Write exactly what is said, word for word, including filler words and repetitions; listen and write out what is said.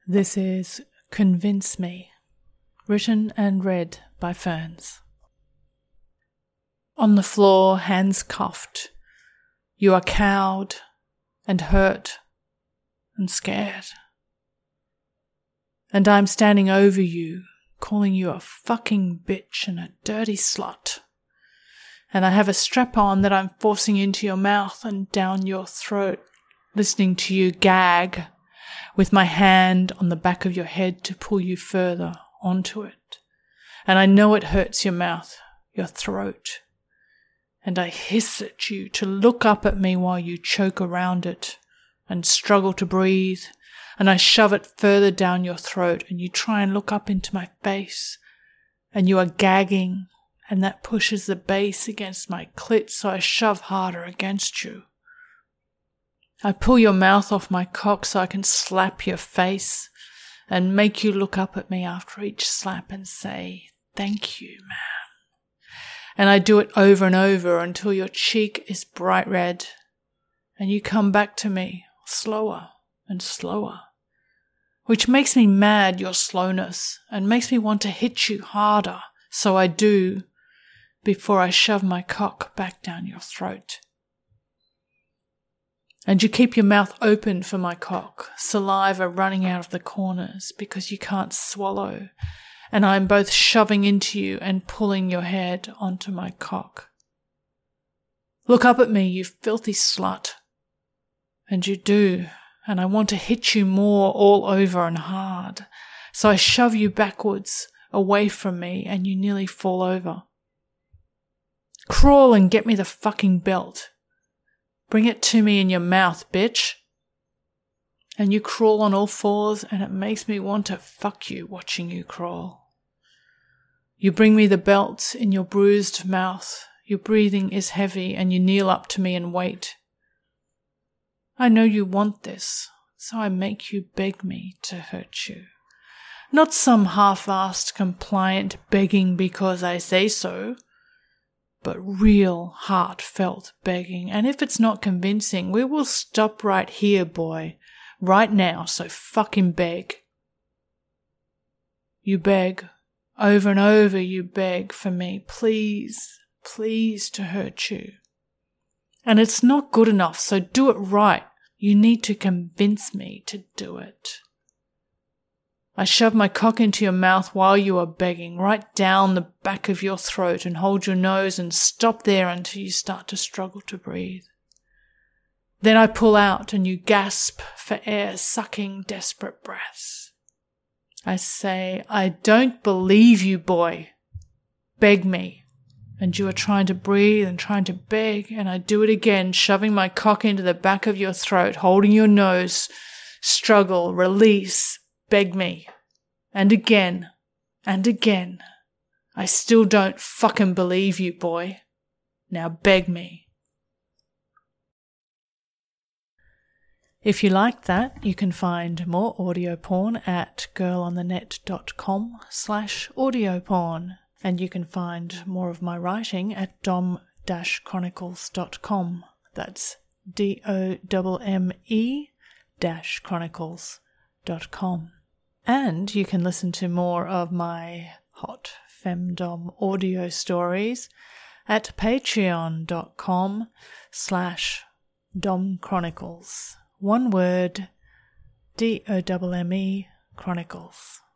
This is Convince Me, written and read by Ferns. On the floor, hands cuffed, you are cowed and hurt and scared. And I'm standing over you, calling you a fucking bitch and a dirty slut. And I have a strap on that I'm forcing into your mouth and down your throat, listening to you gag, with my hand on the back of your head to pull you further onto it. And I know it hurts your mouth, your throat. And I hiss at you to look up at me while you choke around it and struggle to breathe. And I shove it further down your throat and you try and look up into my face. And you are gagging, and that pushes the base against my clit, so I shove harder against you. I pull your mouth off my cock so I can slap your face and make you look up at me after each slap and say, "Thank you, man." And I do it over and over until your cheek is bright red and you come back to me slower and slower, which makes me mad, your slowness, and makes me want to hit you harder. So I do, before I shove my cock back down your throat. And you keep your mouth open for my cock, saliva running out of the corners because you can't swallow, and I'm both shoving into you and pulling your head onto my cock. Look up at me, you filthy slut. And you do, and I want to hit you more all over and hard, so I shove you backwards, away from me, and you nearly fall over. Crawl and get me the fucking belt. Bring it to me in your mouth, bitch. And you crawl on all fours, and it makes me want to fuck you watching you crawl. You bring me the belt in your bruised mouth. Your breathing is heavy, and you kneel up to me and wait. I know you want this, so I make you beg me to hurt you. Not some half-assed compliant begging because I say so, but real heartfelt begging. And if it's not convincing, we will stop right here, boy, right now, so fucking beg. You beg, over and over you beg for me, please, please to hurt you. And it's not good enough, so do it right. You need to convince me to do it. I shove my cock into your mouth while you are begging, right down the back of your throat, and hold your nose and stop there until you start to struggle to breathe. Then I pull out and you gasp for air, sucking desperate breaths. I say, I don't believe you, boy. Beg me. And you are trying to breathe and trying to beg, and I do it again, shoving my cock into the back of your throat, holding your nose, struggle, release, beg me. And again, and again. I still don't fucking believe you, boy. Now beg me. If you like that, you can find more audio porn at girlonthenet.com slash audio porn. And you can find more of my writing at dom dash chronicles dot com. That's D O M M E dash chronicles dot com. And you can listen to more of my hot femdom audio stories at patreon.com slash domchronicles. One word, D O M M E Chronicles.